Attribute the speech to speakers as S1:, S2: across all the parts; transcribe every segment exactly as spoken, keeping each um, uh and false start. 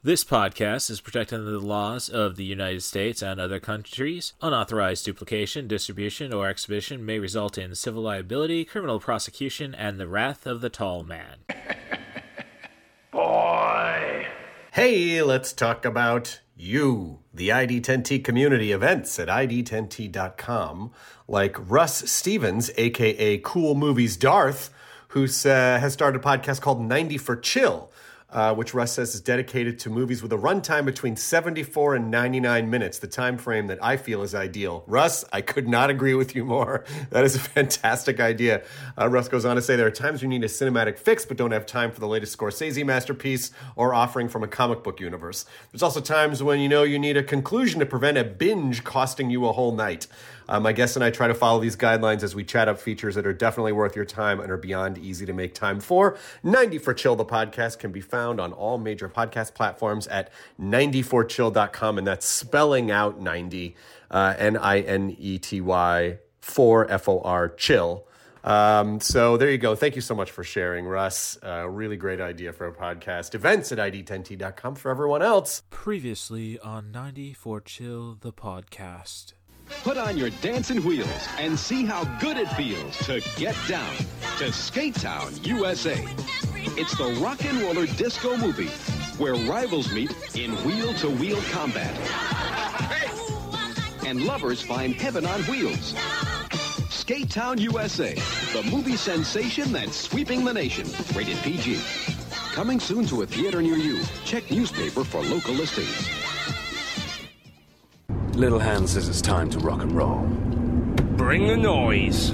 S1: This podcast is protected under the laws of the United States and other countries. Unauthorized duplication, distribution, or exhibition may result in civil liability, criminal prosecution, and the wrath of the tall man.
S2: Boy! Hey, let's talk about you, the I D ten T community events at I D ten T dot com, like Russ Stevens, aka Cool Movies Darth, who uh, has started a podcast called ninety for Chill, Uh, which Russ says is dedicated to movies with a runtime between seventy-four and ninety-nine minutes, the time frame that I feel is ideal. Russ, I could not agree with you more. That is a fantastic idea. Uh, Russ goes on to say there are times you need a cinematic fix but don't have time for the latest Scorsese masterpiece or offering from a comic book universe. There's also times when you know you need a conclusion to prevent a binge costing you a whole night. Uh, my guests and I try to follow these guidelines as we chat up features that are definitely worth your time and are beyond easy to make time for. ninety for Chill, the podcast, can be found on all major podcast platforms at ninety four chill dot com, and that's spelling out ninety, uh, N I N E T Y, four, F O R, chill. Um, so there you go. Thank you so much for sharing, Russ. Uh, really great idea for a podcast. Events at I D ten T dot com for everyone else.
S1: Previously on ninety for Chill, the podcast.
S3: Put on your dancing wheels and see how good it feels to get down to Skate Town, U S A. It's the rock and roller disco movie where rivals meet in wheel-to-wheel combat. And lovers find heaven on wheels. Skate Town, U S A, the movie sensation that's sweeping the nation. Rated P G. Coming soon to a theater near you. Check newspaper for local listings.
S4: Little Hand says it's time to rock and roll.
S5: Bring the noise.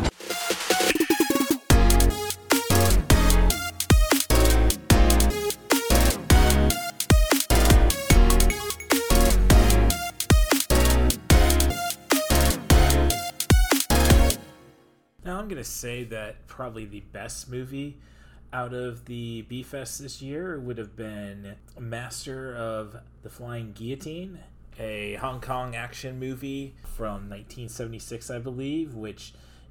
S1: Now I'm going to say that probably the best movie out of the B-Fest this year would have been Master of the Flying Guillotine, a Hong Kong action movie from nineteen seventy-six, I believe, which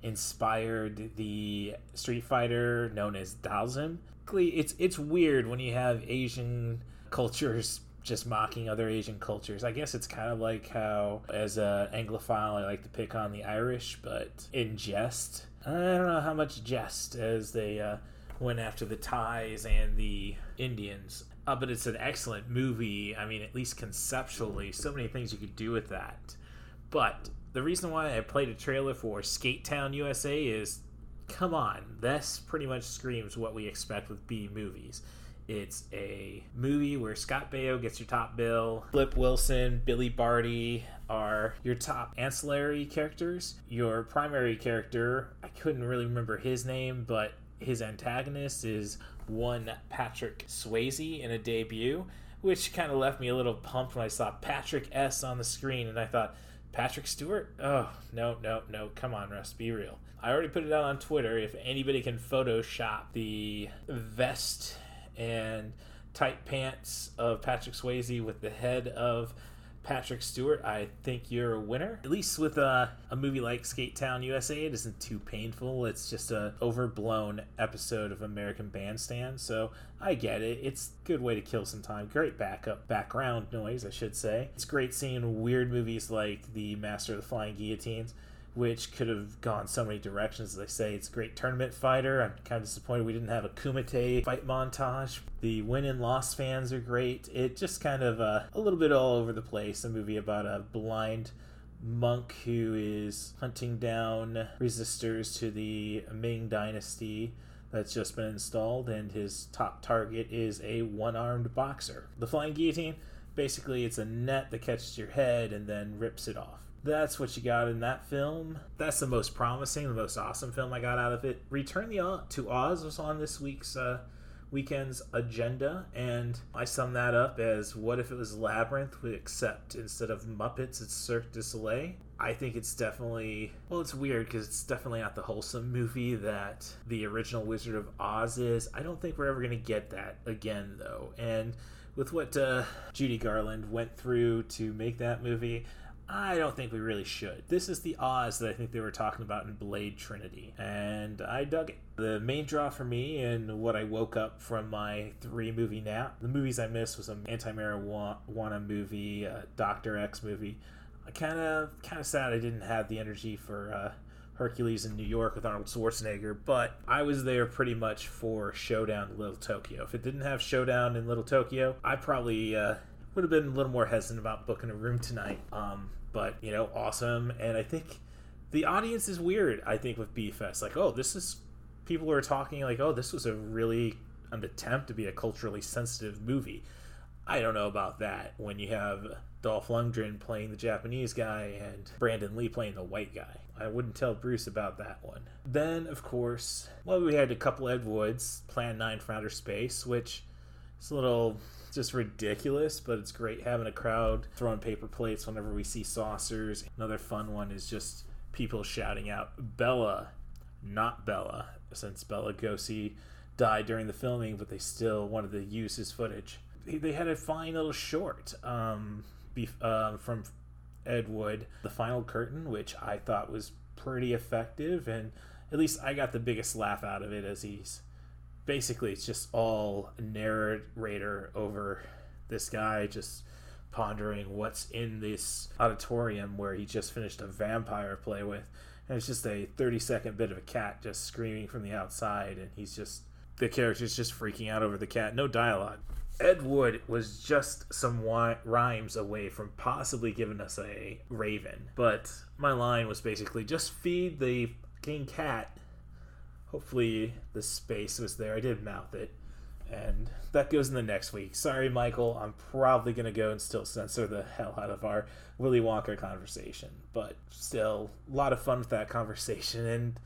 S1: inspired the Street Fighter known as Dalsim. It's it's weird when you have Asian cultures just mocking other Asian cultures. I guess it's kind of like how, as an Anglophile, I like to pick on the Irish, but in jest. I don't know how much jest as they uh, went after the Thais and the Indians. Uh, but it's an excellent movie. I mean, at least conceptually, so many things you could do with that. But the reason why I played a trailer for Skate Town, U S A is, come on, this pretty much screams what we expect with B movies. It's a movie where Scott Baio gets your top bill, Flip Wilson, Billy Barty are your top ancillary characters. Your primary character, I couldn't really remember his name, but his antagonist is one Patrick Swayze in a debut, which kind of left me a little pumped when I saw Patrick S on the screen, and I thought, Patrick Stewart? Oh, no, no, no, come on, Russ, be real. I already put it out on Twitter. If anybody can Photoshop the vest and tight pants of Patrick Swayze with the head of Patrick Stewart, I think you're a winner. At least with a, a movie like Skate Town, U S A, it isn't too painful. It's just a overblown episode of American Bandstand, so I get it. It's a good way to kill some time. Great backup, background noise, I should say. It's great seeing weird movies like The Master of the Flying Guillotines, which could have gone so many directions. As they say, it's a great tournament fighter. I'm kind of disappointed we didn't have a Kumite fight montage. The win and loss fans are great. It just kind of uh, a little bit all over the place. A movie about a blind monk who is hunting down resistors to the Ming Dynasty that's just been installed, and his top target is a one-armed boxer. The Flying Guillotine, basically it's a net that catches your head and then rips it off. That's what you got in that film. That's the most promising, the most awesome film I got out of it. Return the to Oz was on this week's uh, weekend's agenda, and I sum that up as what if it was Labyrinth, except instead of Muppets, it's Cirque du Soleil. I think it's definitely, well, it's weird because it's definitely not the wholesome movie that the original Wizard of Oz is. I don't think we're ever going to get that again, though. And with what uh, Judy Garland went through to make that movie, I don't think we really should. This is the Oz that I think they were talking about in Blade Trinity, and I dug it. The main draw for me and what I woke up from my three-movie nap, the movies I missed was an anti-marijuana movie, a Doctor X movie. I kind of kind of sad I didn't have the energy for uh, Hercules in New York with Arnold Schwarzenegger, but I was there pretty much for Showdown in Little Tokyo. If it didn't have Showdown in Little Tokyo, I probably uh, would have been a little more hesitant about booking a room tonight. Um, but, you know, awesome. And I think the audience is weird, I think, with B-Fest. Like, oh, this is... People are talking like, oh, this was a really... an attempt to be a culturally sensitive movie. I don't know about that when you have Dolph Lundgren playing the Japanese guy and Brandon Lee playing the white guy. I wouldn't tell Bruce about that one. Then, of course, well, we had a couple Ed Woods, Plan nine for Outer Space, which is a little just ridiculous, but it's great having a crowd throwing paper plates whenever we see saucers. Another fun one is just people shouting out, Bella, not Bella, since Bela Lugosi died during the filming, but they still wanted to use his footage. They had a fine little short um, uh, from Ed Wood, The Final Curtain, which I thought was pretty effective, and at least I got the biggest laugh out of it, as he's basically it's just all narrator over this guy just pondering what's in this auditorium where he just finished a vampire play with, and it's just a thirty second bit of a cat just screaming from the outside, and he's just the character's just freaking out over the cat. No dialogue. Ed Wood was just some wi- rhymes away from possibly giving us a Raven, but my line was basically just feed the fucking cat. Hopefully the space was there. I did mouth it, and that goes in the next week. Sorry, Michael, I'm probably going to go and still censor the hell out of our Willy Wonka conversation, but still a lot of fun with that conversation. And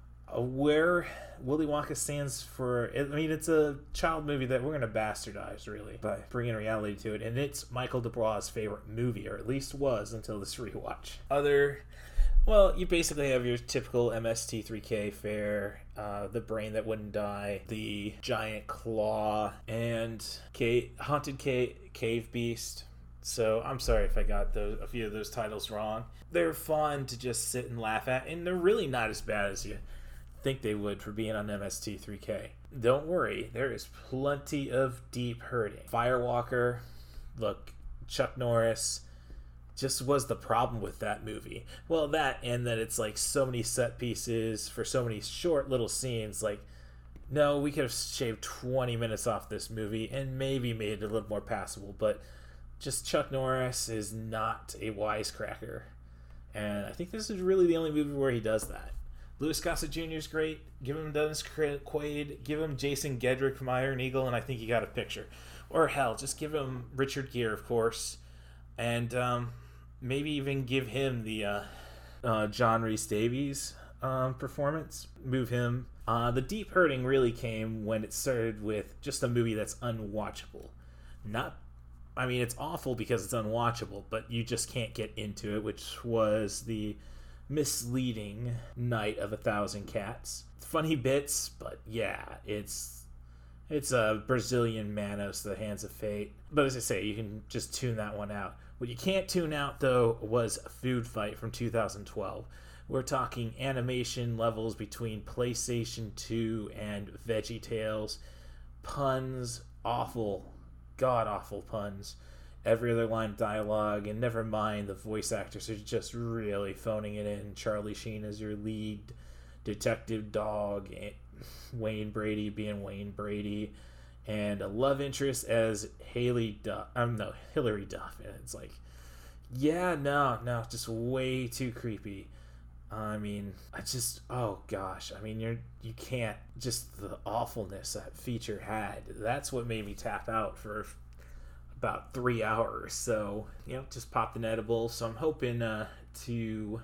S1: where Willy Wonka stands for, I mean, it's a child movie that we're going to bastardize, really, by bringing reality to it. And it's Michael DuBois' favorite movie, or at least was until this rewatch. Other, well, you basically have your typical M S T three K fare, uh, The Brain That Wouldn't Die, The Giant Claw, and Cave, Haunted Cave, Cave Beast. So I'm sorry if I got those, a few of those titles wrong. They're fun to just sit and laugh at, and they're really not as bad as you think they would for being on M S T three K. Don't worry, there is plenty of deep hurting. Firewalker, look, Chuck Norris just was the problem with that movie. Well, that and that it's like so many set pieces for so many short little scenes. Like, no, we could have shaved twenty minutes off this movie and maybe made it a little more passable, but just Chuck Norris is not a wisecracker. And I think this is really the only movie where he does that. Louis Gossett Junior is great. Give him Dennis Quaid. Give him Jason Gedrick from Iron Eagle, and I think you got a picture. Or hell, just give him Richard Gere, of course. And um, maybe even give him the uh, uh, John Rhys Davies um, performance. Move him. Uh, the deep hurting really came when it started with just a movie that's unwatchable. Not, I mean, it's awful because it's unwatchable, but you just can't get into it, which was the misleading Night of a Thousand Cats. Funny bits, but yeah, it's it's a Brazilian Manos, The Hands of Fate. But as I say, you can just tune that one out. What you can't tune out, though, was Food Fight from two thousand twelve. We're talking animation levels between PlayStation two and VeggieTales. Puns, awful, god-awful puns. Every other line of dialogue, and never mind the voice actors are just really phoning it in. Charlie Sheen as your lead detective dog, Wayne Brady being Wayne Brady, and a love interest as Haley Duff. Um, no, Hillary Duff. And it's like, yeah, no, no, just way too creepy. I mean, I just, oh gosh, I mean, you're you can't, just the awfulness that feature had. That's what made me tap out for about three hours. So, you know, just popped an edible. So I'm hoping uh, to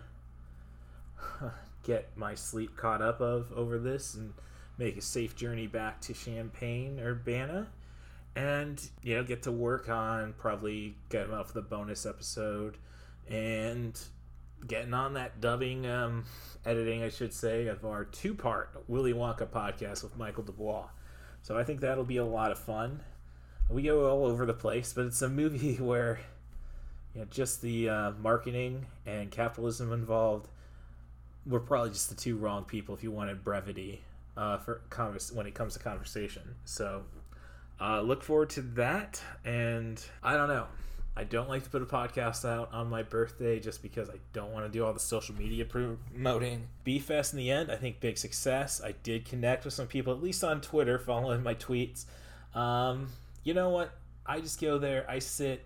S1: get my sleep caught up of over this and make a safe journey back to Champaign, Urbana, and, you know, get to work on probably getting off the bonus episode and getting on that dubbing, um, editing, I should say, of our two-part Willy Wonka podcast with Michael DuBois. So I think that'll be a lot of fun. We go all over the place, but it's a movie where you know, just the uh, marketing and capitalism involved were probably just the two wrong people if you wanted brevity uh, for convers- when it comes to conversation. So uh, look forward to that. And I don't know. I don't like to put a podcast out on my birthday just because I don't want to do all the social media promoting. B-Fest in the end, I think big success. I did connect with some people, at least on Twitter, following my tweets. Um, you know what? I just go there, I sit,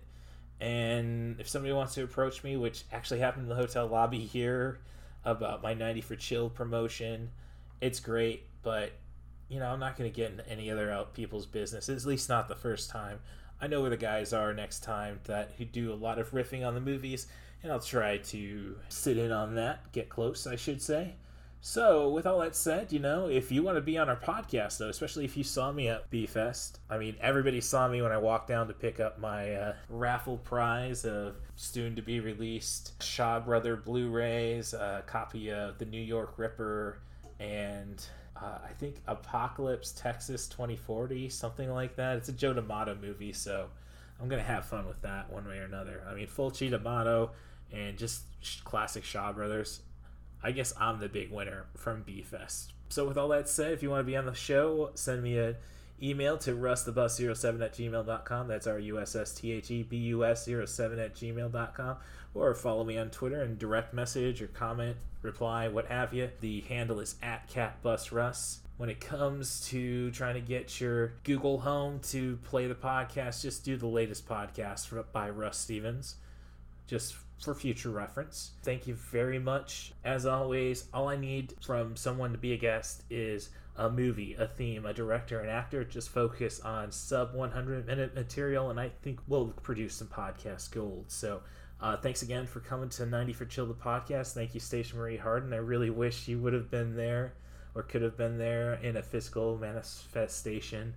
S1: and if somebody wants to approach me, which actually happened in the hotel lobby here about my ninety for Chill promotion, it's great, but, you know, I'm not going to get in any other out people's business, at least not the first time. I know where the guys are next time that who do a lot of riffing on the movies, and I'll try to sit in on that, get close, I should say. So, with all that said, you know, if you want to be on our podcast, though, especially if you saw me at B-Fest, I mean, everybody saw me when I walked down to pick up my uh, raffle prize of soon-to-be-released Shaw Brother Blu-rays, a copy of The New York Ripper, and uh, I think Apocalypse Texas twenty forty, something like that. It's a Joe D'Amato movie, so I'm going to have fun with that one way or another. I mean, Fulci, D'Amato, and just classic Shaw Brothers. I guess I'm the big winner from B-Fest. So with all that said, if you want to be on the show, send me an email to russ the bus zero seven at gmail dot com. That's R U S S T H E B U S zero seven at gmail dot com. Or follow me on Twitter and direct message or comment, reply, what have you. The handle is at CatBusRuss. When it comes to trying to get your Google Home to play the podcast, just do the latest podcast by Russ Stevens. Just for future reference. Thank you very much. As always, all I need from someone to be a guest is a movie, a theme, a director, an actor. Just focus on sub one hundred minute material, and I think we'll produce some podcast gold. So uh, thanks again for coming to ninety for Chill the podcast. Thank you, Station Marie Harden. I really wish you would have been there or could have been there in a physical manifestation.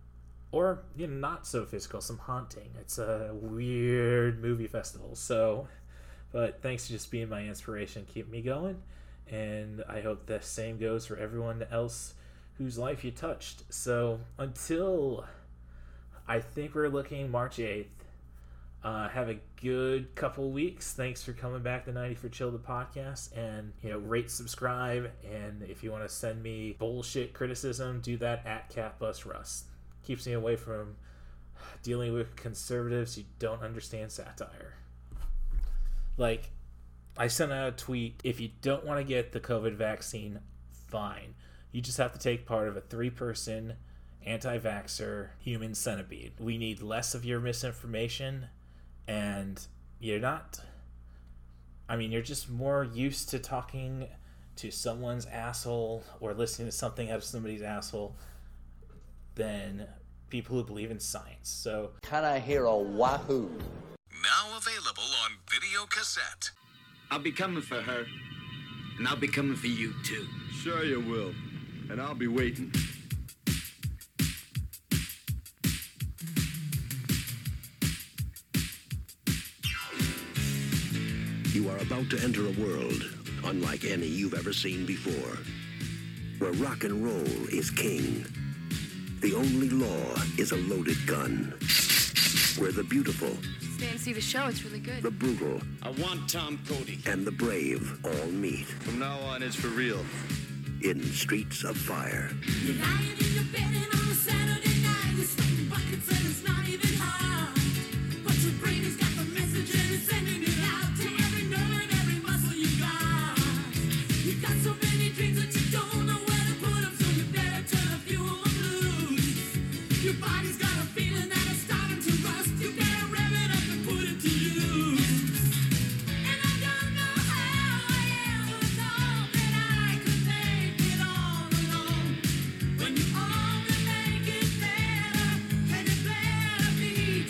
S1: Or, you know, not so physical, some haunting. It's a weird movie festival. So, but thanks for just being my inspiration, keep me going. And I hope the same goes for everyone else whose life you touched. So, until I think we're looking March eighth, uh, have a good couple weeks. Thanks for coming back to ninety for Chill the podcast. And, you know, rate, subscribe. And if you want to send me bullshit criticism, do that at CatBusRuss. Keeps me away from dealing with conservatives who don't understand satire. Like, I sent out a tweet, if you don't want to get the COVID vaccine, fine. You just have to take part of a three-person anti-vaxxer human centipede. We need less of your misinformation, and you're not... I mean, you're just more used to talking to someone's asshole or listening to something out of somebody's asshole than people who believe in science. So,
S6: can I hear a wahoo?
S7: Now available on video cassette.
S8: I'll be coming for her, and I'll be coming for you too.
S9: Sure you will, and I'll be waiting.
S10: You are about to enter a world unlike any you've ever seen before, where rock and roll is king. The only law is a loaded gun. Where the beautiful...
S11: Stay and see the show, it's really good.
S10: The brutal...
S8: I want Tom Cody.
S10: And the brave all meet.
S9: From now on, it's for real.
S10: In Streets of Fire.
S12: You're lying in your bed and on a Saturday night, you're stacking buckets and it's not even hard. But your brain has got the message and it's sending it out to every nerve and every muscle you got. You've got so many dreams that you don't know where to put them, so you better turn a few on loose. Your body's got a feeling that it's starting to rust. You better rev it up and put it to use. And I don't know how I ever thought that I could make it all alone. When you only make it better, and it better be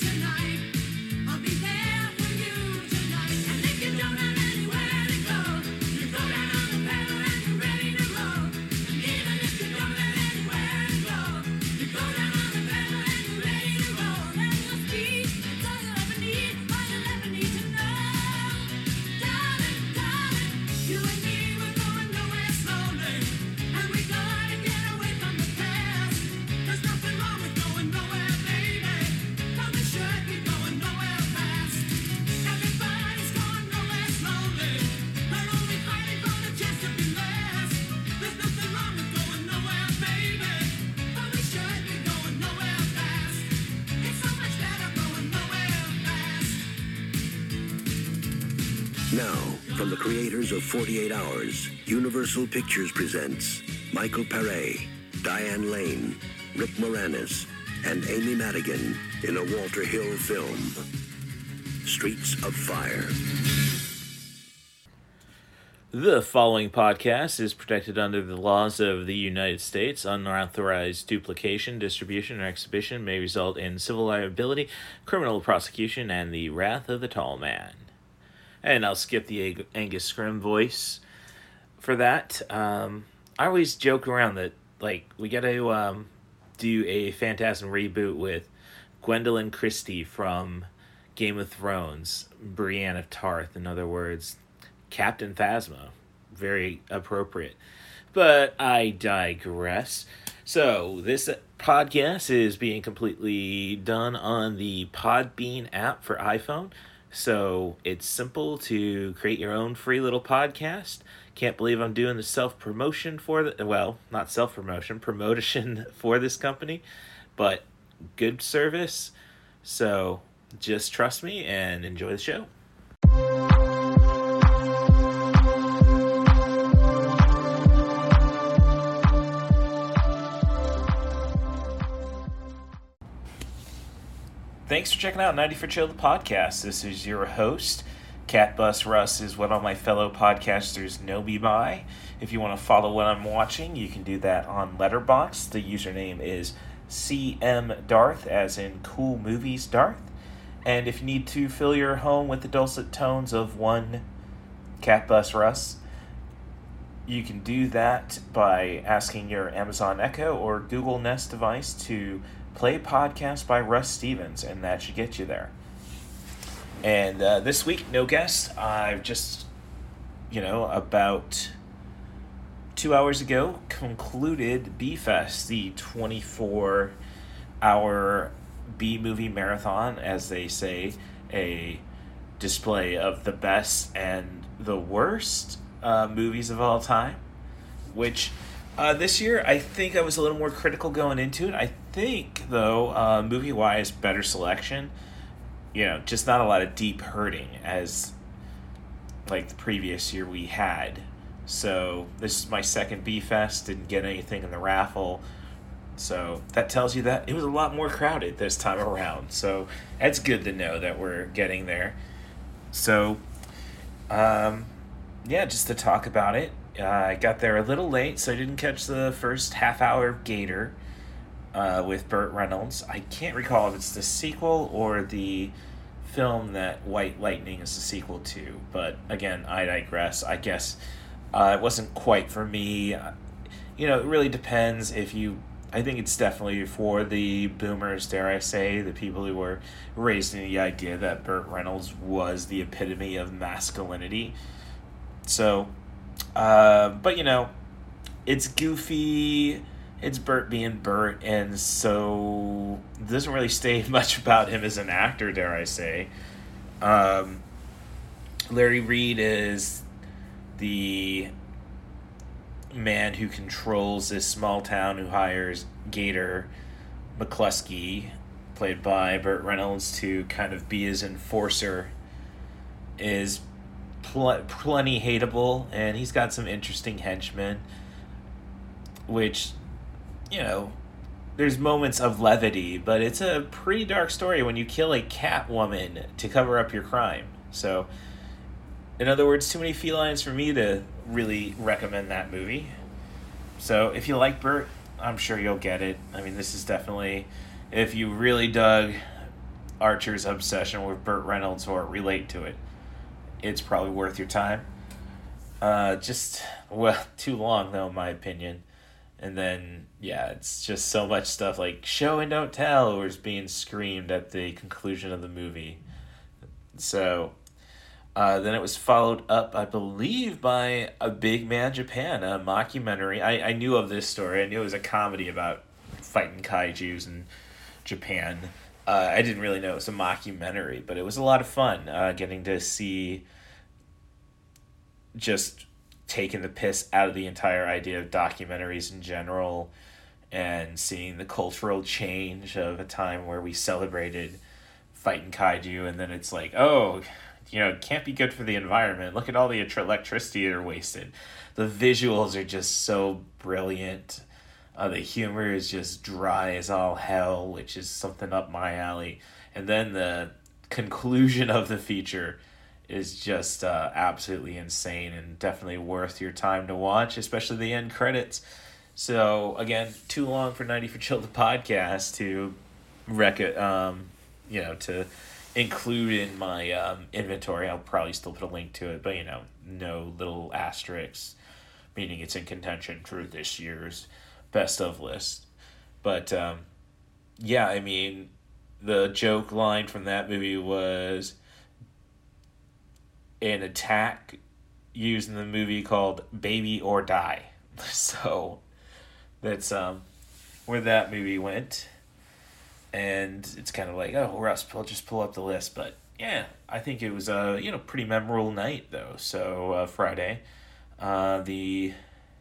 S10: Now, from the creators of forty-eight hours, Universal Pictures presents Michael Paré, Diane Lane, Rick Moranis, and Amy Madigan in a Walter Hill film, Streets of Fire.
S13: The following podcast is protected under the laws of the United States. Unauthorized duplication, distribution, or exhibition may result in civil liability, criminal prosecution, and the wrath of the tall man. And I'll skip the Ang- Angus Scrimm voice for that. Um, I always joke around that, like, we got to um, do a Phantasm reboot with Gwendolyn Christie from Game of Thrones, Brienne of Tarth, in other words, Captain Phasma. Very appropriate. But I digress. So, this podcast is being completely done on the Podbean app for iPhone. So, it's simple to create your own free little podcast. Can't believe I'm doing the self-promotion for the... Well, not self-promotion, promotion for this company. But good service. So, just trust me and enjoy the show. Thanks for checking out ninety for Chill, the podcast. This is your host. Catbus Russ is what all my fellow podcasters know me by. If you want to follow what I'm watching, you can do that on Letterboxd. The username is C M Darth, as in Cool Movies Darth. And if you need to fill your home with the dulcet tones of one Catbus Russ, you can do that by asking your Amazon Echo or Google Nest device to play podcast by Russ Stevens, and that should get you there. And uh, this week, no guest. I've just, you know, about two hours ago concluded B-Fest, the twenty-four hour B-movie marathon, as they say, a display of the best and the worst uh, movies of all time, which... Uh, this year, I think I was a little more critical going into it. I think, though, uh, movie-wise, better selection. You know, just not a lot of deep hurting as, like, the previous year we had. So, this is my second B-Fest. Didn't get anything in the raffle. So, that tells you that it was a lot more crowded this time around. So, it's good to know that we're getting there. So, um, yeah, just to talk about it. Uh, I got there a little late, so I didn't catch the first half hour of Gator uh, with Burt Reynolds. I can't recall if it's the sequel or the film that White Lightning is the sequel to, but again, I digress. I guess uh, it wasn't quite for me. You know, it really depends if you... I think it's definitely for the boomers, dare I say, the people who were raised in the idea that Burt Reynolds was the epitome of masculinity. So... Uh, but, you know, it's goofy, it's Burt being Burt, and so it doesn't really say much about him as an actor, dare I say. Um, Larry Reed is the man who controls this small town, who hires Gator McCluskey, played by Burt Reynolds, to kind of be his enforcer, is Pl- plenty hateable, and he's got some interesting henchmen, which, you know, there's moments of levity, but it's a pretty dark story when you kill a cat woman to cover up your crime. So, in other words, too many felines for me to really recommend that movie. So, if you like Burt, I'm sure you'll get it. I mean, this is definitely, if you really dug Archer's obsession with Burt Reynolds or relate to it, it's probably worth your time. Uh, just, well, too long, though, in my opinion. And then, yeah, it's just so much stuff like show and don't tell was being screamed at the conclusion of the movie. So, uh, then it was followed up, I believe, by A Big Man Japan, a mockumentary. I, I knew of this story. I knew it was a comedy about fighting kaijus in Japan. Uh, I didn't really know it was a mockumentary, but it was a lot of fun uh, getting to see just taking the piss out of the entire idea of documentaries in general and seeing the cultural change of a time where we celebrated fighting kaiju, and then it's like, oh, you know, can't be good for the environment. Look at all the electricity they're wasted. The visuals are just so brilliant. Uh, the humor is just dry as all hell, which is something up my alley. And then the conclusion of the feature is just uh, absolutely insane and definitely worth your time to watch, especially the end credits. So, again, too long for ninety for Chill, the podcast, to rec it, um, you know, to include in my um, inventory. I'll probably still put a link to it, but, you know, no little asterisks, meaning it's in contention for this year's best of list. But, um, yeah, I mean, the joke line from that movie was an attack used in the movie called Baby or Die. So that's um, where that movie went. And it's kind of like, oh, Russ, I'll just pull up the list. But yeah, I think it was a you know pretty memorable night though. So uh, Friday, uh, the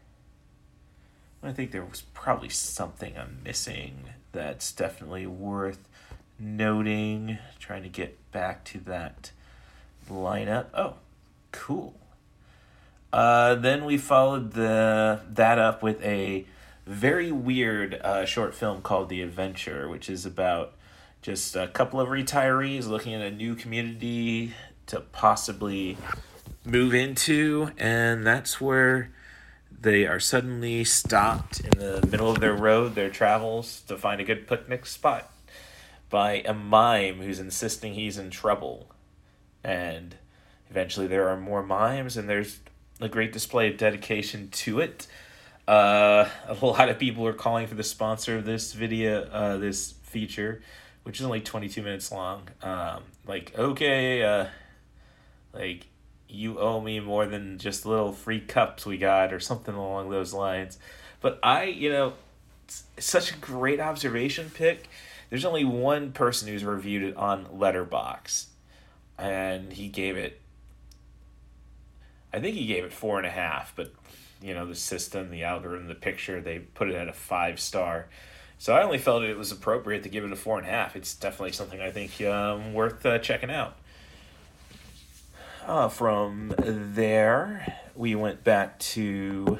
S13: I think there was probably something I'm missing that's definitely worth noting. Trying to get back to that lineup. Oh, cool. Uh, then we followed the that up with a very weird uh, short film called The Adventure, which is about just a couple of retirees looking at a new community to possibly move into, and that's where they are suddenly stopped in the middle of their road, their travels, to find a good picnic spot by a mime who's insisting he's in trouble. And eventually there are more mimes, and there's a great display of dedication to it. Uh, a lot of people are calling for the sponsor of this video, uh, this feature, which is only twenty-two minutes long. Um, like, okay, uh, like, you owe me more than just little free cups we got, or something along those lines. But I, you know, it's such a great observation pick. There's only one person who's reviewed it on Letterboxd, and he gave it, I think he gave it four and a half, but, you know, the system, the algorithm, the picture, they put it at a five star. So I only felt it was appropriate to give it a four and a half. It's definitely something I think um, worth uh, checking out. Uh, from there, we went back to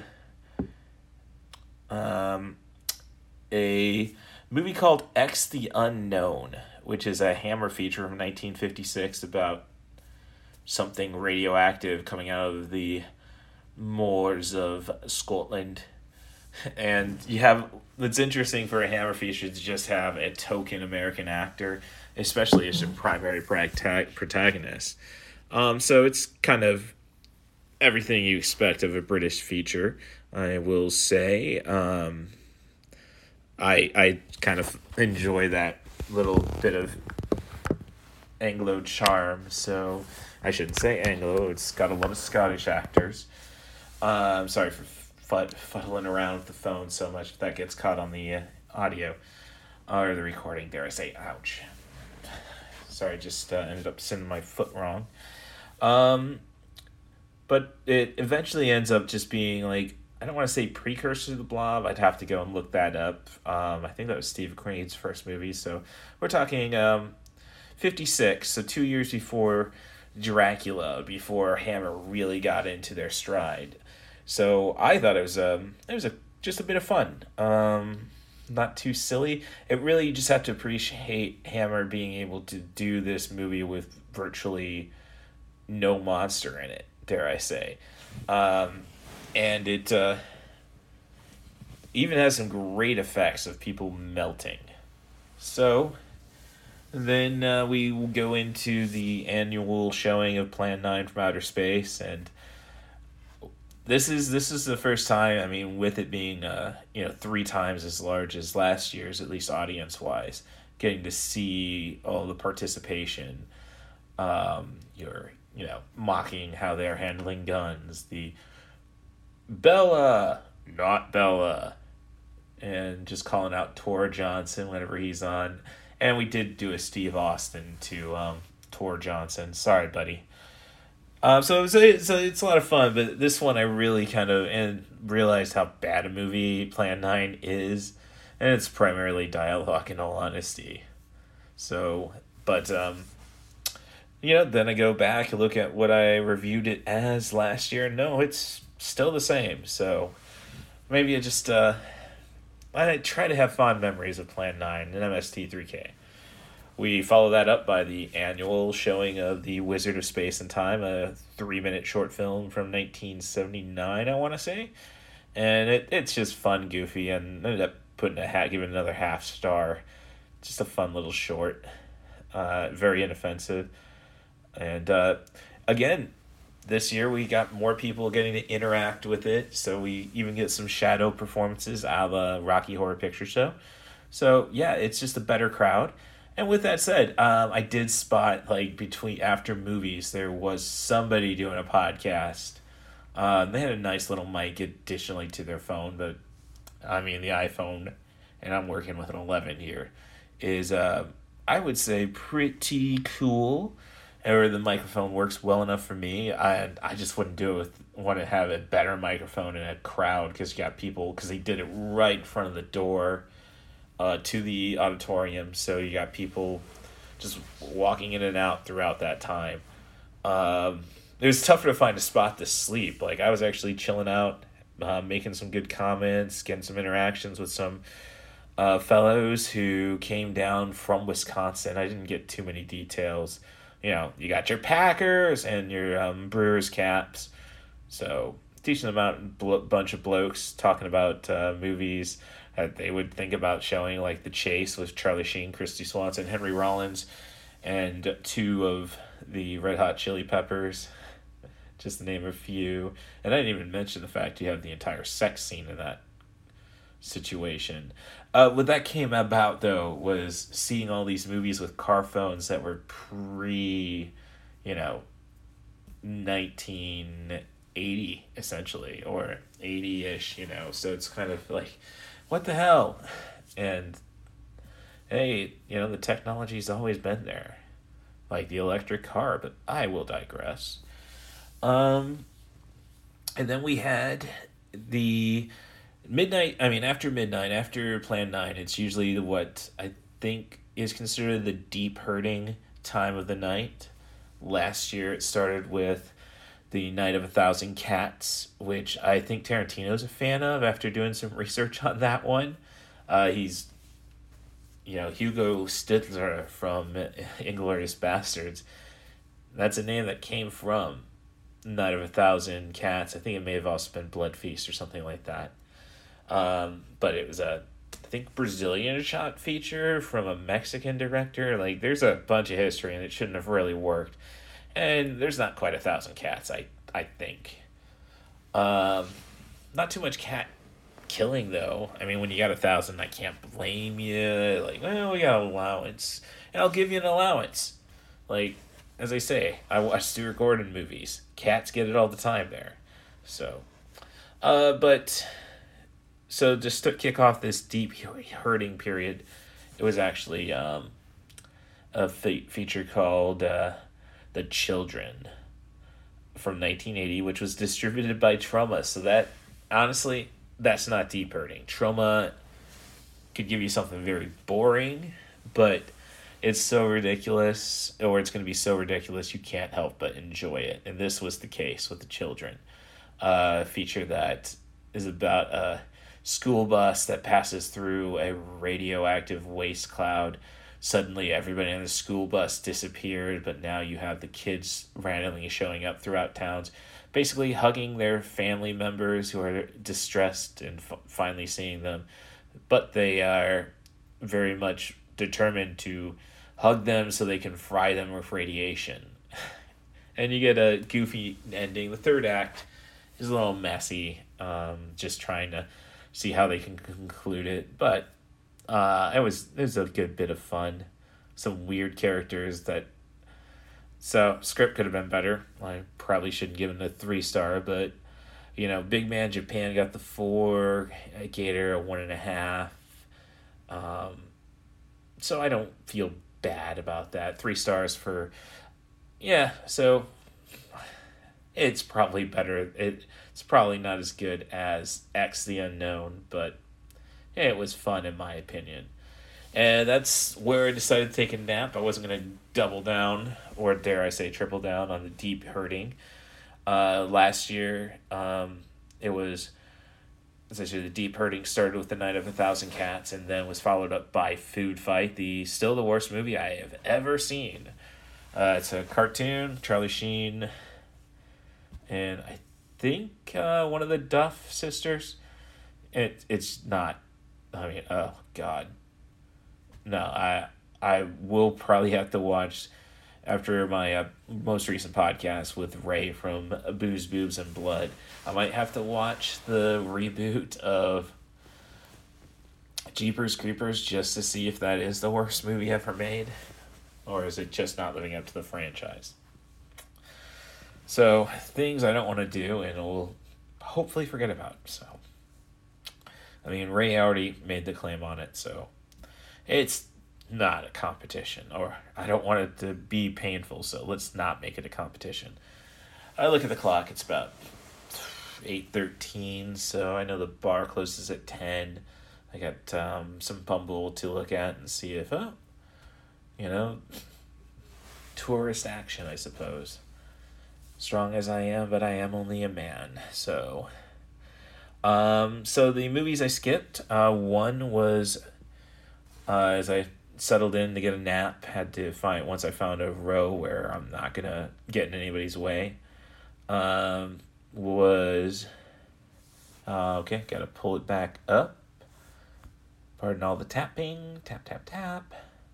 S13: um, a movie called X the Unknown, which is a Hammer feature from nineteen fifty-six about something radioactive coming out of the moors of Scotland. And you have, it's interesting for a Hammer feature to just have a token American actor, especially as a primary protagonist. Um, so it's kind of everything you expect of a British feature, I will say. Um, I I kind of enjoy that little bit of Anglo charm, so I shouldn't say Anglo, it's got a lot of Scottish actors. I'm um, sorry for fud- fuddling around with the phone so much if that gets caught on the uh, audio, or the recording, dare I say, ouch. Sorry, just uh, ended up sending my foot wrong. Um, but it eventually ends up just being like, I don't want to say precursor to The Blob. I'd have to go and look that up. Um, I think that was Steve McQueen's first movie. So we're talking um, fifty-six, so two years before Dracula, before Hammer really got into their stride. So I thought it was um it was a just a bit of fun. Um, not too silly. It really, you just have to appreciate Hammer being able to do this movie with virtually no monster in it, dare I say. Um, and it uh, even has some great effects of people melting. So then uh, we will go into the annual showing of Plan nine from Outer Space, and this is this is the first time, I mean, with it being uh, you know, three times as large as last year's, at least audience-wise, getting to see all the participation. Um, you're, you know, mocking how they're handling guns, the Bella, not Bella, and just calling out Tor Johnson whenever he's on. And we did do a Steve Austin to um, Tor Johnson. Sorry, buddy. Um, so, it was a, so it's a lot of fun, but this one I really kind of and realized how bad a movie Plan nine is, and it's primarily dialogue, in all honesty. So, but um, you know, then I go back and look at what I reviewed it as last year. No, it's still the same. So maybe I just, uh, I try to have fond memories of Plan nine and M S T three K. We follow that up by the annual showing of The Wizard of Space and Time, a three-minute short film from nineteen seventy-nine, I want to say. And it it's just fun, goofy, and ended up putting a hat, giving another half star. Just a fun little short. Uh, very inoffensive. And uh, again, this year we got more people getting to interact with it, so we even get some shadow performances a la Rocky Horror Picture Show. So yeah, it's just a better crowd. And with that said, um, I did spot, like, between after movies, there was somebody doing a podcast. Uh, they had a nice little mic additionally to their phone, but I mean the iPhone, and I'm working with an eleven here, is uh, I would say pretty cool. Or the microphone works well enough for me. I I just wouldn't do it with want to have a better microphone in a crowd, because you got people, because they did it right in front of the door uh, to the auditorium, so you got people just walking in and out throughout that time. Um, it was tougher to find a spot to sleep. Like, I was actually chilling out, uh, making some good comments, getting some interactions with some uh, fellows who came down from Wisconsin. I didn't get too many details. You know, you got your Packers and your um, Brewers caps. So, decent amount, bl- bunch of blokes talking about uh, movies that they would think about showing, like The Chase with Charlie Sheen, Christy Swanson, Henry Rollins, and two of the Red Hot Chili Peppers, just to name a few. And I didn't even mention the fact you have the entire sex scene in that situation. Uh, what that came about, though, was seeing all these movies with car phones that were pre, you know, nineteen eighty, essentially, or eighty-ish, you know, so it's kind of like, what the hell? And, hey, you know, the technology's always been there, like the electric car, but I will digress. Um, and then we had the midnight, I mean, after midnight, after Plan nine, it's usually what I think is considered the deep hurting time of the night. Last year, it started with The Night of a Thousand Cats, which I think Tarantino's a fan of after doing some research on that one. Uh, he's, you know, Hugo Stittler from Inglourious Bastards. That's a name that came from Night of a Thousand Cats. I think it may have also been Blood Feast or something like that. Um, but it was a, I think, Brazilian shot feature from a Mexican director. Like, there's a bunch of history, and it shouldn't have really worked. And there's not quite a thousand cats, I I think. Um, not too much cat killing, though. I mean, when you got a thousand, I can't blame you. Like, well, we got an allowance. And I'll give you an allowance. Like, as I say, I watch Stuart Gordon movies. Cats get it all the time there. So, uh, but, so just to kick off this deep hurting period, it was actually um, a fe- feature called uh, The Children from nineteen eighty, which was distributed by Troma. So that, honestly, that's not deep hurting. Troma could give you something very boring, but it's so ridiculous, or it's going to be so ridiculous you can't help but enjoy it. And this was the case with The Children. Uh, a feature that is about a school bus that passes through a radioactive waste cloud. Suddenly everybody on the school bus disappeared, but now you have the kids randomly showing up throughout towns, basically hugging their family members who are distressed and f- finally seeing them. But they are very much determined to hug them so they can fry them with radiation. And you get a goofy ending. The third act is a little messy, um, just trying to see how they can conclude it. But uh, it was it was a good bit of fun. Some weird characters that... So, script could have been better. I probably shouldn't give it a three star, but, you know, Big Man Japan got the four, Gator a one and a half. Um, so I don't feel bad about that. Three stars for, yeah, so it's probably better. It, it's probably not as good as X the Unknown, but yeah, it was fun in my opinion. And that's where I decided to take a nap. I wasn't going to double down, or dare I say triple down, on the Deep Hurting. Uh, last year, um, it was essentially the Deep Hurting started with The Night of a Thousand Cats, and then was followed up by Food Fight, the still the worst movie I have ever seen. Uh, it's a cartoon, Charlie Sheen, and I think uh, one of the Duff sisters. It it's not. I mean, oh god, no. I I will probably have to watch after my uh, most recent podcast with Ray from Booze, Boobs, and Blood. I might have to watch the reboot of Jeepers Creepers just to see if that is the worst movie ever made, or is it just not living up to the franchise. So, things I don't want to do and will hopefully forget about. So, I mean, Ray already made the claim on it, so it's not a competition, or I don't want it to be painful, so let's not make it a competition. I look at the clock, it's about eight thirteen, so I know the bar closes at ten. I got um, some Bumble to look at and see if, oh, you know, tourist action, I suppose. Strong as I am, but I am only a man, so... Um, so the movies I skipped, uh, one was, uh, as I settled in to get a nap, had to find, once I found a row where I'm not gonna get in anybody's way, um, was, uh, okay, gotta pull it back up, pardon all the tapping, tap, tap, tap,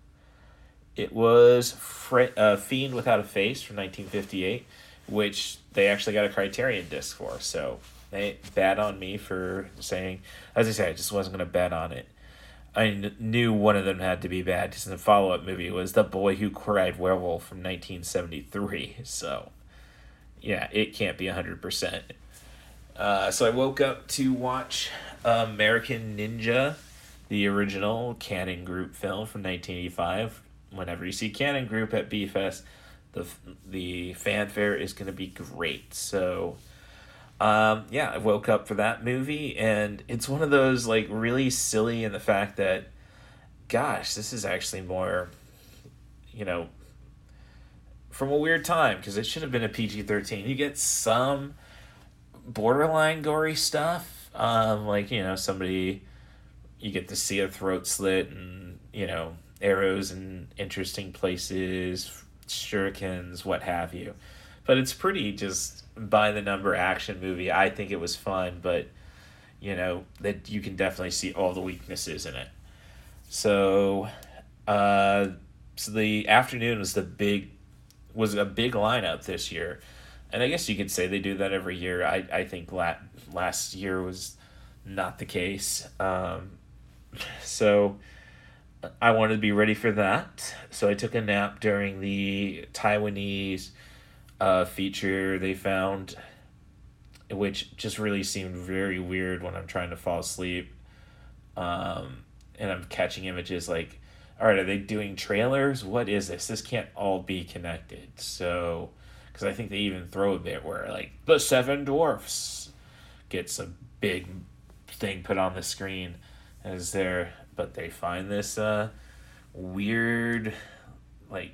S13: it was Fre- uh, Fiend Without a Face from nineteen fifty-eight, which they actually got a Criterion disc for, so they bad on me for saying, as I said, I just wasn't going to bet on it. I kn- knew one of them had to be bad, because the follow-up movie was The Boy Who Cried Werewolf from nineteen seventy-three. So, yeah, it can't be one hundred percent. Uh, so I woke up to watch American Ninja, the original Cannon Group film from nineteen eighty-five. Whenever you see Cannon Group at B-Fest, the, the fanfare is going to be great. So... Um, yeah, I woke up for that movie, and it's one of those, like, really silly in the fact that, gosh, this is actually more, you know, from a weird time, because it should have been a P G thirteen. You get some borderline gory stuff, um, like, you know, somebody, you get to see a throat slit, and, you know, arrows in interesting places, shurikens, what have you. But it's pretty just by the number action movie. I think it was fun, but you know that you can definitely see all the weaknesses in it. So, uh, so the afternoon was the big was a big lineup this year, and I guess you could say they do that every year. I I think la- last year was not the case. Um, so I wanted to be ready for that. So I took a nap during the Taiwanese Uh, feature they found, which just really seemed very weird when I'm trying to fall asleep. Um, and I'm catching images like, all right, are they doing trailers? What is this? This can't all be connected. So, because I think they even throw a bit where, like, the Seven Dwarfs gets a big thing put on the screen as there, but they find this uh, weird, like,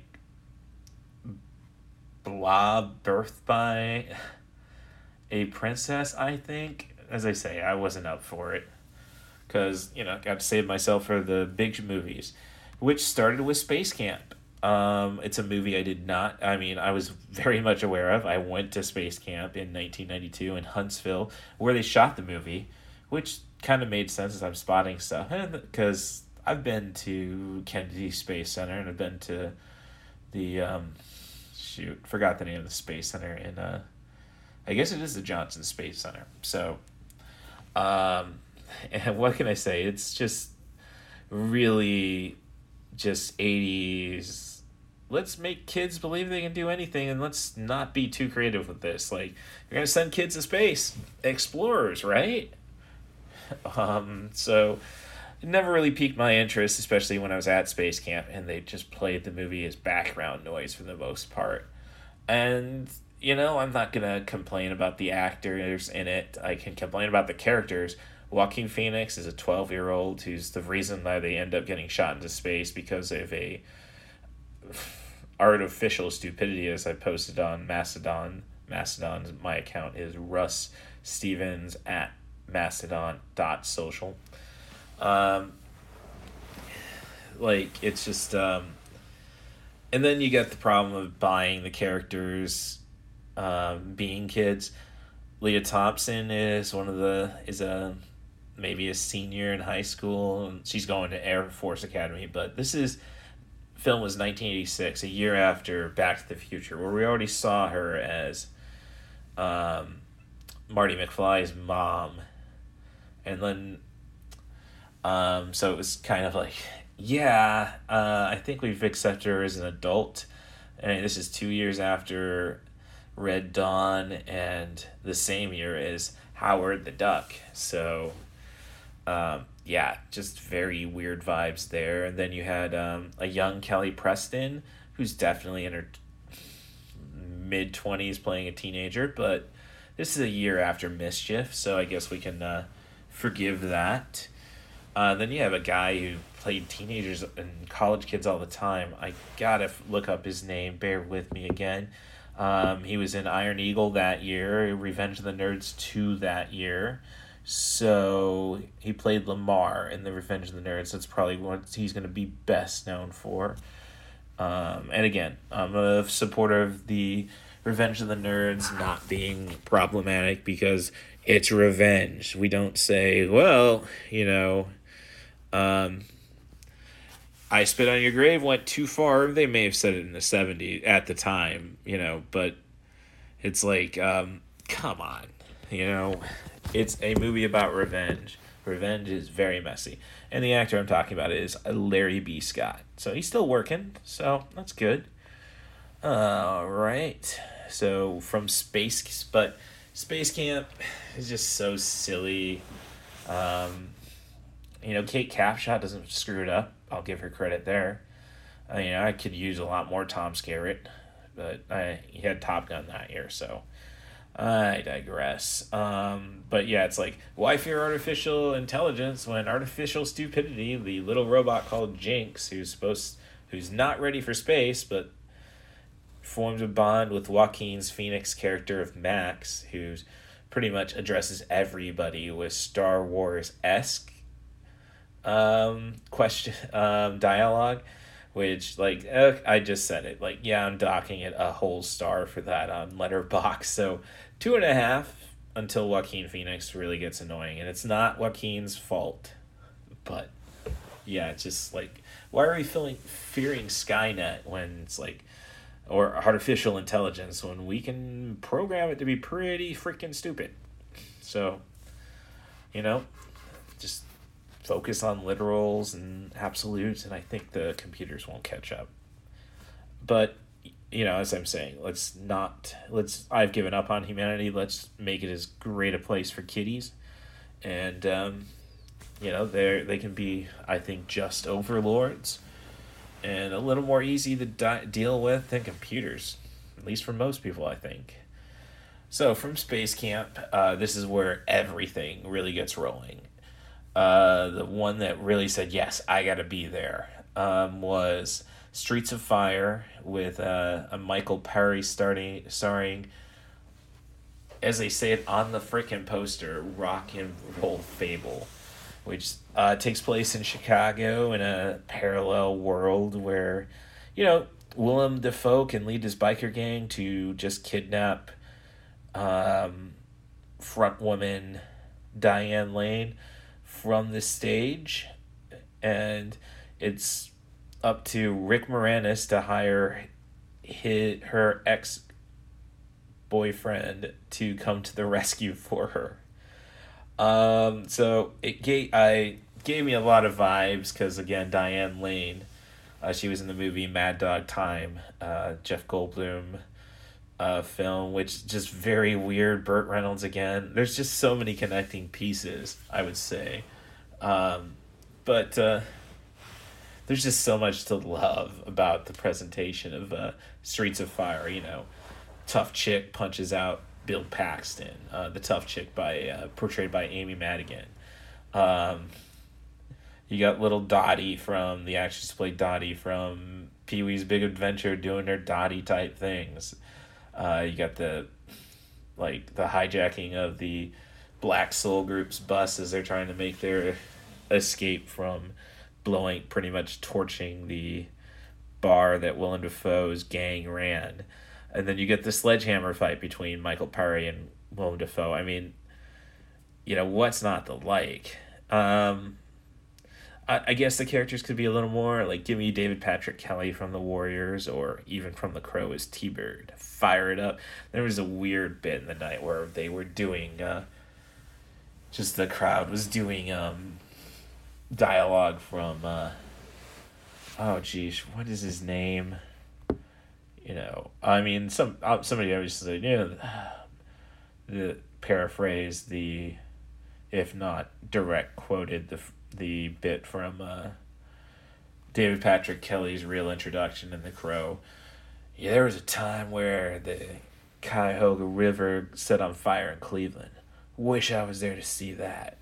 S13: blob birthed by a princess, I think. As I say, I wasn't up for it, because, you know, got to save myself for the big movies, which started with Space Camp. Um, it's a movie I did not, I mean, I was very much aware of. I went to Space Camp in nineteen ninety-two in Huntsville, where they shot the movie, which kind of made sense as I'm spotting stuff, because I've been to Kennedy Space Center, and I've been to the, um, shoot, forgot the name of the Space Center in, uh, I guess it is the Johnson Space Center. So, um, and what can I say? It's just really just eighties. Let's make kids believe they can do anything, and let's not be too creative with this. Like, you're going to send kids to space. Explorers, right? Um, so it never really piqued my interest, especially when I was at Space Camp and they just played the movie as background noise for the most part. And, you know, I'm not going to complain about the actors in it. I can complain about the characters. Joaquin Phoenix is a twelve-year-old who's the reason why they end up getting shot into space because of a Artificial Stupidity, as I posted on Mastodon. Mastodon, my account is Russ Stevens at mastodon dot social. Um, like, it's just, um, and then you get the problem of buying the characters, um, being kids. Leah Thompson is one of the, is a, maybe a senior in high school, and she's going to Air Force Academy, but this is, film was nineteen eighty-six, a year after Back to the Future, where we already saw her as, um, Marty McFly's mom, and then, um, so it was kind of like, yeah, uh, I think we've accepted her as an adult, and this is two years after Red Dawn, and the same year as Howard the Duck, so, um, yeah, just very weird vibes there. And then you had, um, a young Kelly Preston, who's definitely in her mid-twenties playing a teenager, but this is a year after Mischief, so I guess we can uh, forgive that. Uh, then you have a guy who played teenagers and college kids all the time. I gotta look up his name. Bear with me again. Um, he was in Iron Eagle that year, Revenge of the Nerds two that year. So he played Lamar in the Revenge of the Nerds. That's probably what he's going to be best known for. Um, and again, I'm a supporter of the Revenge of the Nerds not being problematic because it's revenge. We don't say, well, you know, um, I Spit on Your Grave went too far. They may have said it in the seventies at the time, you know, but it's like, um, come on, you know, it's a movie about revenge. Revenge is very messy. And the actor I'm talking about is Larry B. Scott. So he's still working, so that's good. All right. So from Space, but Space Camp is just so silly. Um, you know, Kate Capshaw doesn't screw it up. I'll give her credit there. Uh, you know, I could use a lot more Tom Skerritt, but I, he had Top Gun that year, so I digress. Um, but yeah, it's like, why fear artificial intelligence when artificial stupidity, the little robot called Jinx, who's supposed, who's not ready for space, but forms a bond with Joaquin's Phoenix character of Max, who's pretty much addresses everybody with Star Wars-esque um, question, um, dialogue, which, like, uh, I just said it. Like, yeah, I'm docking it a whole star for that on Letterboxd. So, two and a half until Joaquin Phoenix really gets annoying. And it's not Joaquin's fault. But, yeah, it's just like, why are we feeling fearing Skynet when it's like, or artificial intelligence when we can program it to be pretty freaking stupid? So, you know, just focus on literals and absolutes, and I think the computers won't catch up. But, you know, as I'm saying, let's not, let's, I've given up on humanity, let's make it as great a place for kiddies, and, um, you know, they're, they can be, I think, just overlords, and a little more easy to di- deal with than computers, at least for most people, I think. So, from Space Camp, uh, this is where everything really gets rolling. Uh, the one that really said, yes, I gotta be there, um, was Streets of Fire with uh, a Michael Parry starting, starring, as they say it on the frickin' poster, Rock and Roll Fable, which uh, takes place in Chicago in a parallel world where, you know, Willem Dafoe can lead his biker gang to just kidnap um, front woman Diane Lane from the stage, and it's up to Rick Moranis to hire his, her ex-boyfriend to come to the rescue for her. Um, so it gave, I, gave me a lot of vibes, because, again, Diane Lane, uh, she was in the movie Mad Dog Time, uh, Jeff Goldblum uh, film, which just very weird. Burt Reynolds again. There's just so many connecting pieces, I would say. Um, but uh, there's just so much to love about the presentation of uh, Streets of Fire. You know, tough chick punches out Bill Paxton. Uh, the tough chick by uh, portrayed by Amy Madigan. Um, you got little Dottie from the actress who played Dottie from Pee-wee's Big Adventure doing their Dottie type things. Uh, you got the like the hijacking of the Black Soul Group's bus as they're trying to make their escape from blowing, pretty much torching the bar that Willem Dafoe's gang ran. And then you get the sledgehammer fight between Michael Paré and Willem Dafoe. I mean, you know, what's not to like? Um, I, I guess the characters could be a little more, like, give me David Patrick Kelly from The Warriors, or even from The Crow as T-Bird. Fire it up. There was a weird bit in the night where they were doing, uh, just the crowd was doing um, dialogue from, uh, oh, geez, what is his name? You know, I mean, some uh, somebody always said, you know, the paraphrase the, if not direct quoted the the bit from uh, David Patrick Kelly's real introduction in The Crow. Yeah, there was a time where the Cuyahoga River set on fire in Cleveland. Wish I was there to see that.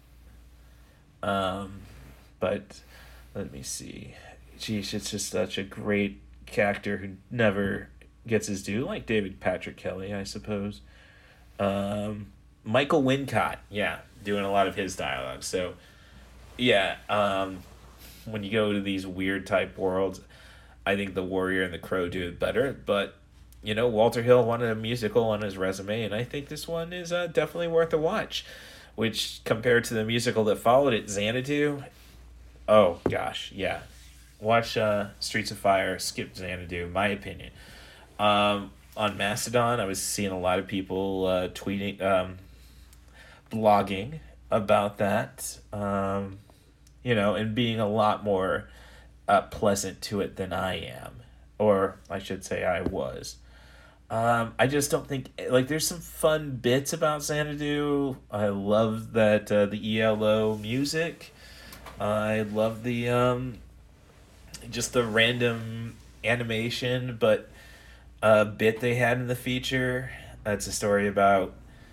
S13: Um, but let me see. Geez, it's just such a great actor who never gets his due, like David Patrick Kelly, I suppose. Um, Michael Wincott, yeah, doing a lot of his dialogue. So, yeah, um, when you go to these weird type worlds, I think The Warrior and The Crow do it better. But, you know, Walter Hill wanted a musical on his resume, and I think this one is uh, definitely worth a watch. Which, compared to the musical that followed it, Xanadu, oh, gosh, yeah. Watch uh, Streets of Fire, skip Xanadu, my opinion. Um, on Mastodon, I was seeing a lot of people uh, tweeting, um, blogging about that, um, you know, and being a lot more uh, pleasant to it than I am. Or I should say I was. Um, I just don't think, like, there's some fun bits about Xanadu. I love that, uh, the E L O music. I love the, um... just the random animation, but a bit they had in the feature. That's a story about,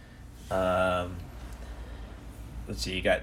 S13: um, let's see, you got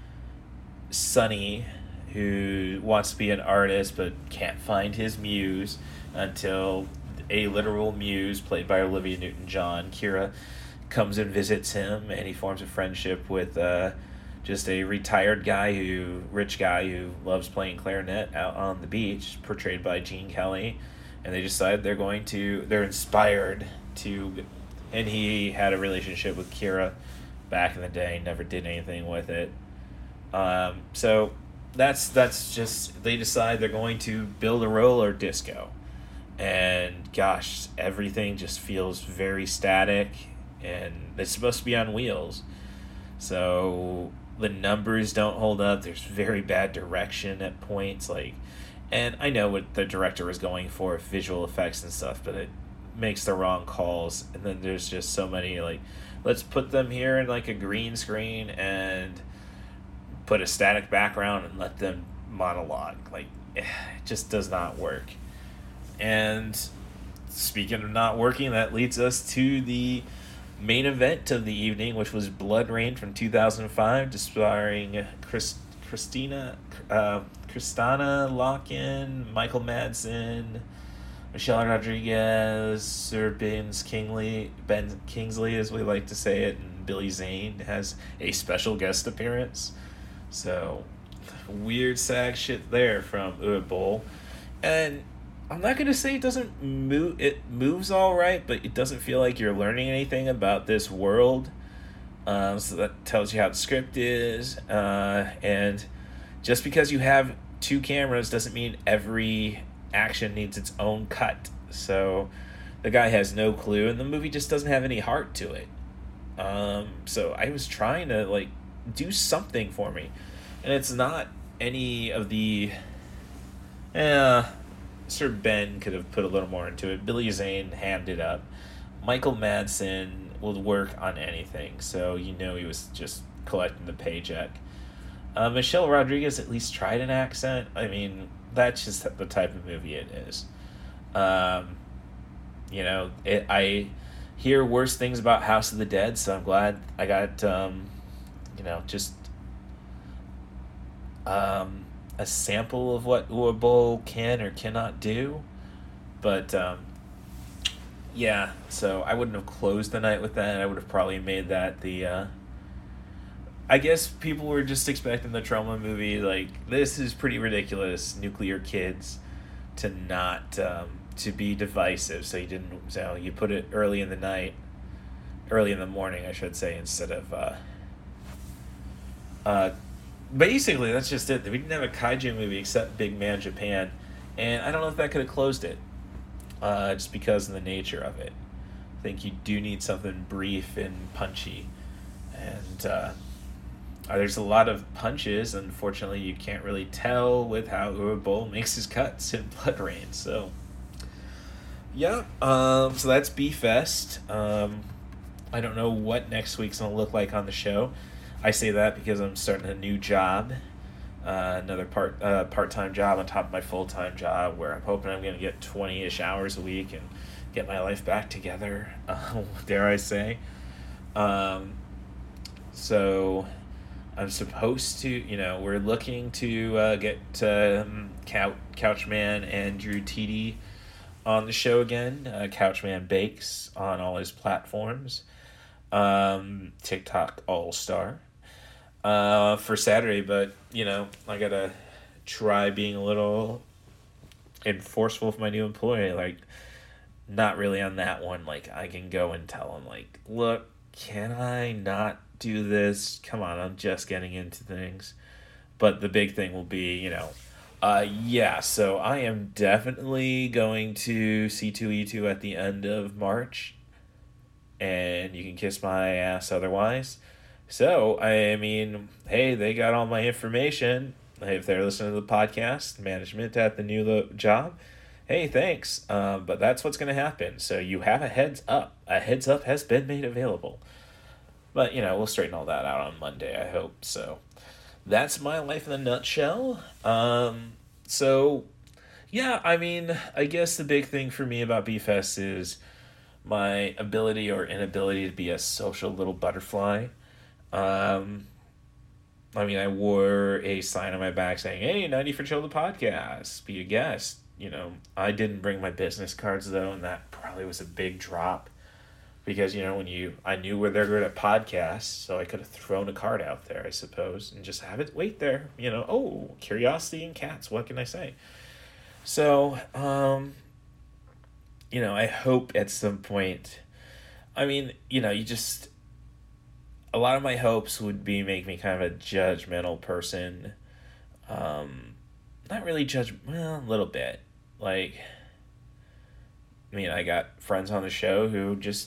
S13: Sonny, who wants to be an artist but can't find his muse until a literal muse, played by Olivia Newton-John, Kira, comes and visits him, and he forms a friendship with, uh, just a retired guy who, rich guy who loves playing clarinet out on the beach, portrayed by Gene Kelly. And they decide they're going to, they're inspired to, and he had a relationship with Kira back in the day, never did anything with it. Um, so that's, that's just, they decide they're going to build a roller disco. And gosh, everything just feels very static, and it's supposed to be on wheels. So the numbers don't hold up. There's very bad direction at points, like, and I know what the director was going for, visual effects and stuff, but it makes the wrong calls. And then there's just so many, like, let's put them here in like a green screen and put a static background and let them monologue. Like, it just does not work. And speaking of not working, that leads us to the main event of the evening, which was Blood Rain from two thousand five, starring Chris, Christina, uh, Kristana Loken, Michael Madsen, Michelle Rodriguez, Sir Ben Kingsley, Ben Kingsley, as we like to say it, and Billy Zane has a special guest appearance. So, weird SAG shit there from Uwe Boll. And I'm not going to say it doesn't move, it moves all right, but it doesn't feel like you're learning anything about this world. Um, so that tells you how the script is. Uh, and just because you have two cameras doesn't mean every action needs its own cut. So the guy has no clue, and the movie just doesn't have any heart to it. Um, so I was trying to, like, do something for me. And it's not any of the... Eh, Sir Ben could have put a little more into it. Billy Zane hammed it up. Michael Madsen will work on anything, so you know he was just collecting the paycheck. Uh, Michelle Rodriguez at least tried an accent. I mean, that's just the type of movie it is. Um, you know, it, I hear worse things about House of the Dead, so I'm glad I got, um, you know, just um, a sample of what Uwe Boll can or cannot do. But, um, yeah, so I wouldn't have closed the night with that. I would have probably made that the, uh, I guess people were just expecting the Troma movie, like, this is pretty ridiculous, nuclear kids, to not, um, to be divisive. So you didn't, so you put it early in the night, early in the morning, I should say, instead of, uh, uh, basically, that's just it. We didn't have a kaiju movie except Big Man Japan, and I don't know if that could have closed it, uh, just because of the nature of it. I think you do need something brief and punchy, and uh, there's a lot of punches. Unfortunately, you can't really tell with how Uwe Boll makes his cuts in Blood Rain. So, yeah, um, so that's B-Fest. Um, I don't know what next week's going to look like on the show. I say that because I'm starting a new job, uh, another part uh, part-time job on top of my full-time job, where I'm hoping I'm going to get twenty-ish hours a week and get my life back together, uh, dare I say. Um, so I'm supposed to, you know, we're looking to uh, get um, Couch, Couchman and Drew Teedy on the show again. Uh, Couchman Bakes on all his platforms. Um, TikTok All-Star. Uh, for Saturday, but, you know, I gotta try being a little enforceful with my new employee, like, not really on that one, like, I can go and tell him, like, look, can I not do this? Come on, I'm just getting into things. But the big thing will be, you know, uh, yeah, so I am definitely going to C two E two at the end of March, and you can kiss my ass otherwise. So, I mean, hey, they got all my information. If they're listening to the podcast, management at the new lo- job, hey, thanks. Uh, but that's what's going to happen. So you have a heads up. A heads up has been made available. But, you know, we'll straighten all that out on Monday, I hope. So that's my life in a nutshell. Um, so, yeah, I mean, I guess the big thing for me about B-Fest is my ability or inability to be a social little butterfly. Um, I mean, I wore a sign on my back saying, hey, ninety for Chill the Podcast, be a guest. You know, I didn't bring my business cards, though, and that probably was a big drop. Because, you know, when you, I knew where they're good at podcasts, so I could have thrown a card out there, I suppose, and just have it wait there. You know, oh, curiosity and cats, what can I say? So, um, you know, I hope at some point, I mean, you know, you just, a lot of my hopes would be make me kind of a judgmental person. Um, not really judge, well, a little bit. Like, I mean, I got friends on the show who just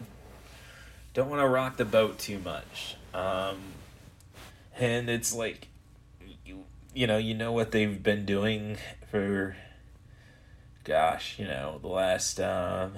S13: don't want to rock the boat too much. Um, and it's like, you, you know, you know what they've been doing for, gosh, you know, the last, um,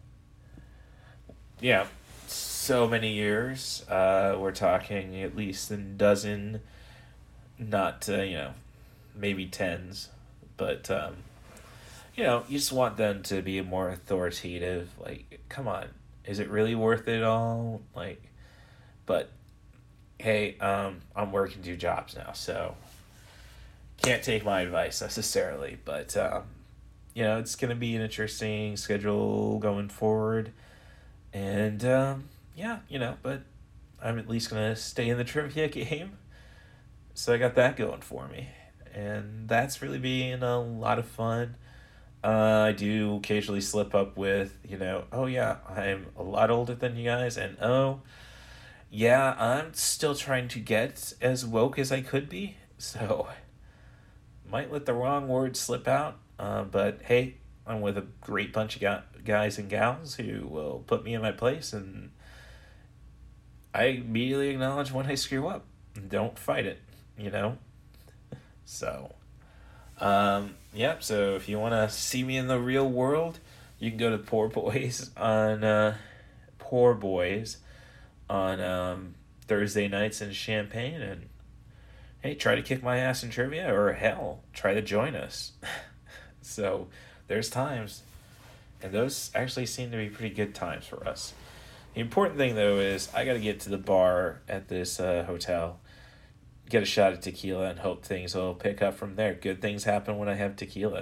S13: yeah, so many years. Uh, we're talking at least a dozen, not, uh, you know, maybe tens, but, um, you know, you just want them to be more authoritative. Like, come on, is it really worth it all? Like, but, hey, um, I'm working two jobs now, so can't take my advice necessarily, but, um, you know, it's going to be an interesting schedule going forward, and, um, yeah, you know, but I'm at least going to stay in the trivia game, so I got that going for me, and that's really being a lot of fun. Uh, I do occasionally slip up with, you know, oh yeah, I'm a lot older than you guys, and oh, yeah, I'm still trying to get as woke as I could be, so might let the wrong word slip out, uh, but hey, I'm with a great bunch of ga- guys and gals who will put me in my place, and I immediately acknowledge when I screw up. Don't fight it, you know? So, um, yeah, so if you want to see me in the real world, you can go to Poor Boys on, uh, Poor Boys on, um, Thursday nights in Champaign, and, hey, try to kick my ass in trivia, or hell, try to join us. So, there's times, and those actually seem to be pretty good times for us. The important thing, though, is I got to get to the bar at this uh, hotel, get a shot of tequila, and hope things will pick up from there. Good things happen when I have tequila.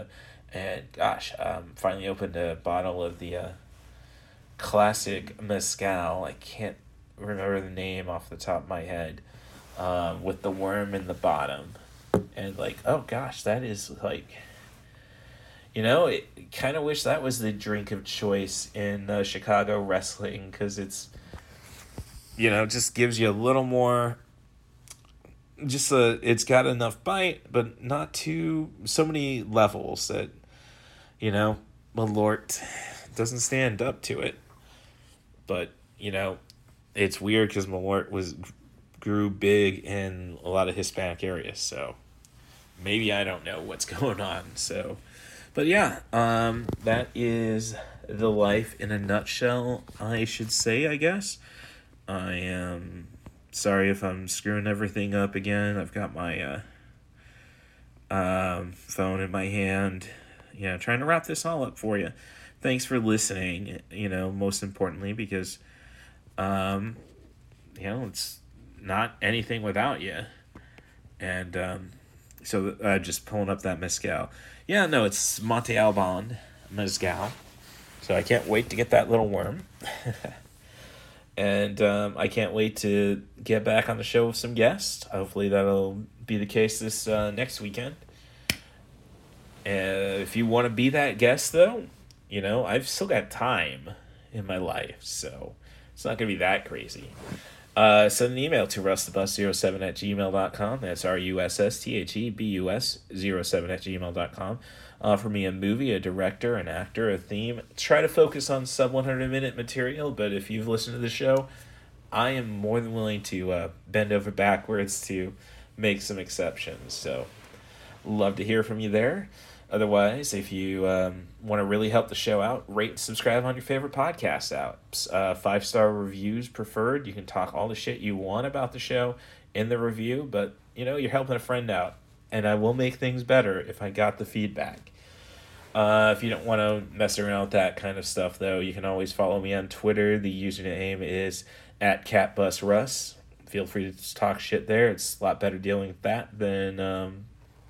S13: And gosh, um, finally opened a bottle of the uh, classic mezcal. I can't remember the name off the top of my head. Um, with the worm in the bottom. And like, oh gosh, that is like, you know, it kind of wish that was the drink of choice in uh, Chicago wrestling, because it's, you know, just gives you a little more, just a, it's got enough bite, but not too, so many levels that, you know, Malort doesn't stand up to it. But, you know, it's weird because Malort was grew big in a lot of Hispanic areas, so maybe I don't know what's going on. So, but yeah, um, that is the life in a nutshell, I should say, I guess. I am sorry if I'm screwing everything up again. I've got my uh, um, phone in my hand, you know, trying to wrap this all up for you. Thanks for listening, you know, most importantly, because, um, you know, it's not anything without you. And um, so uh, just pulling up that mezcal. Yeah, no, it's Monte Alban mezcal. So I can't wait to get that little worm. And um, I can't wait to get back on the show with some guests. Hopefully that'll be the case this uh, next weekend. And if you want to be that guest, though, you know, I've still got time in my life. So it's not going to be that crazy. Uh, send an email to russ the bus zero seven at gmail dot com. That's R U S S T H E B U S zero seven at gmail dot com. Offer me a movie, a director, an actor, a theme. Try to focus on sub one hundred minute material, but if you've listened to the show, I am more than willing to uh, bend over backwards to make some exceptions. So, love to hear from you there. Otherwise, if you um, want to really help the show out, rate and subscribe on your favorite podcast apps. Uh, five-star reviews preferred. You can talk all the shit you want about the show in the review, but, you know, you're helping a friend out. And I will make things better if I got the feedback. Uh, if you don't want to mess around with that kind of stuff, though, you can always follow me on Twitter. The username is at CatBusRuss. Feel free to talk shit there. It's a lot better dealing with that than... Um,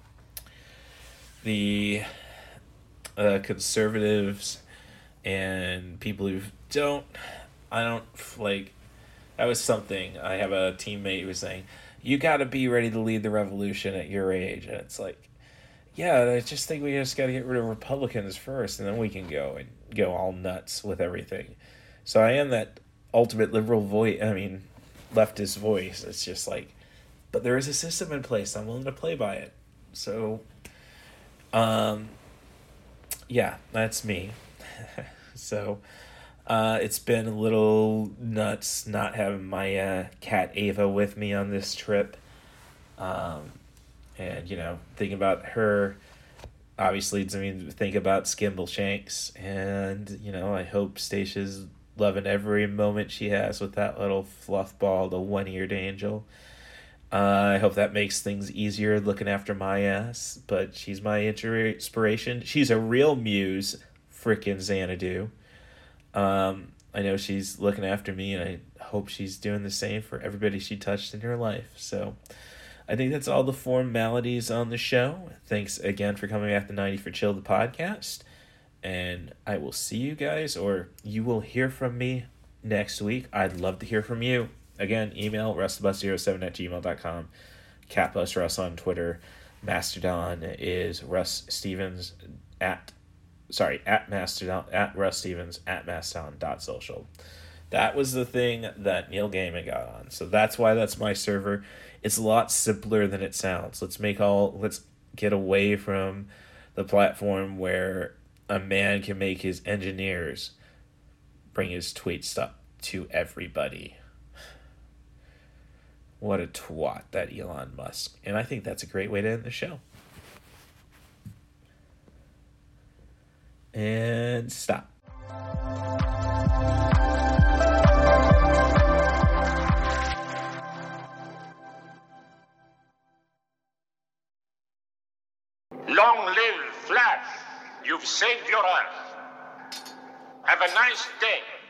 S13: the uh, conservatives and people who don't, I don't, like, that was something. I have a teammate who was saying, you got to be ready to lead the revolution at your age. And it's like, yeah, I just think we just got to get rid of Republicans first, and then we can go and go all nuts with everything. So I am that ultimate liberal voice, I mean, leftist voice. It's just like, but there is a system in place. I'm willing to play by it. So... Um, yeah, that's me. So, uh, it's been a little nuts not having my, uh, cat Ava with me on this trip. Um, and, you know, thinking about her, obviously, I mean, think about Skimbleshanks, and, you know, I hope Stacia's loving every moment she has with that little fluff ball, the one-eared angel. Uh, I hope that makes things easier looking after my ass, but she's my inspiration. She's a real muse, frickin' Xanadu. Um, I know she's looking after me, and I hope she's doing the same for everybody she touched in her life. So I think that's all the formalities on the show. Thanks again for coming back to ninety for Chill, the podcast. And I will see you guys, or you will hear from me next week. I'd love to hear from you. Again, email russ the bus zero seven at gmail dot com. CatBusRuss on Twitter. Mastodon is Russ Stevens at, sorry, at Mastodon, at Russ Stevens at Mastodon dot social. That was the thing that Neil Gaiman got on. So that's why that's my server. It's a lot simpler than it sounds. Let's make all, let's get away from the platform where a man can make his engineers bring his tweets up to everybody. What a twat, that Elon Musk. And I think that's a great way to end the show. And stop.
S14: Long live Flash. You've saved your Earth. Have a nice day.